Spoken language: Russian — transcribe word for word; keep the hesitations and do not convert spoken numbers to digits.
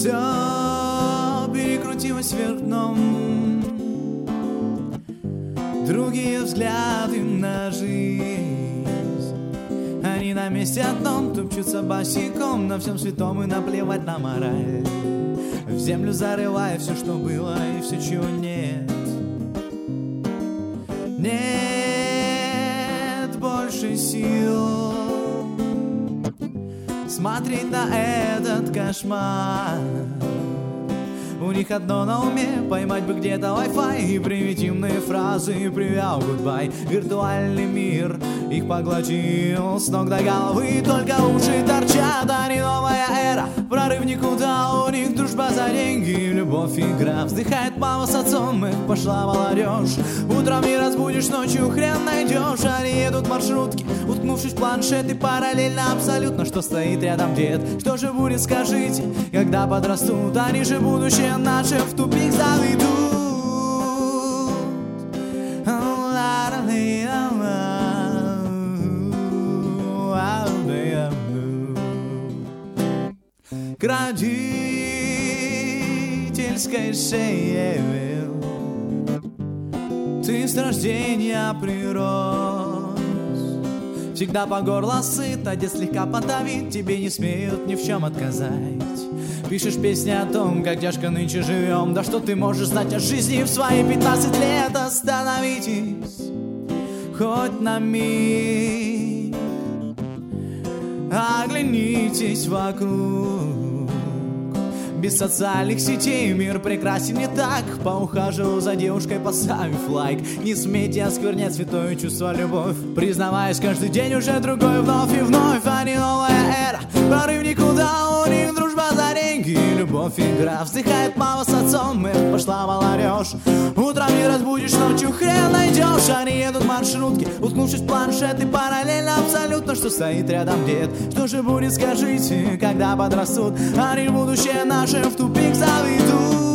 Все перекрутилось вверх дном, другие взгляды на жизнь. Они на месте одном топчутся босиком, на всем святом и наплевать на мораль. В землю зарывая все, что было, и все, чего нет. Нет больше сил смотреть на этот кошмар. У них одно на уме — поймать бы где-то Wi-Fi и примитивные фразы «Привет, гудбай». Виртуальный мир их поглотил с ног до головы, и только уши торчат, а не новая эра. Прорыв никуда, у них дружба за деньги, любовь, игра. Вздыхает мама с отцом, их пошла молодежь. Утром не разбудишь, ночью хрен найдешь. Они едут маршрутки, уткнувшись в планшет, и параллельно абсолютно, что стоит рядом дед. Что же будет, скажите, когда подрастут? Они же будущее наше в тупик заведут. К родительской шее ты с рождения прирос. Всегда по горло сыт, а дед слегка подавит, тебе не смеют ни в чем отказать. Пишешь песни о том, как тяжко нынче живем. Да что ты можешь знать о жизни в свои пятнадцать лет? Остановитесь хоть на миг, оглянитесь вокруг. Без социальных сетей мир прекрасен не так. Поухаживал за девушкой, поставив лайк. Не смейте осквернять святое чувство любовь. Признаваясь, каждый день уже другой, вновь и вновь. А не новая эра, прорыв никуда. У них дружба за деньги, любовь, игра. Вздыхает мама с отцом, эх, пошла молодежь. Утром не разбудишь, ночью хрен найдешь. Они едут маршрутки, уткнувшись в планшет, и параллельно абсолютно, что стоит рядом дед. Что же будет, скажите, когда подрастут? Они будущее наше в тупик заведут.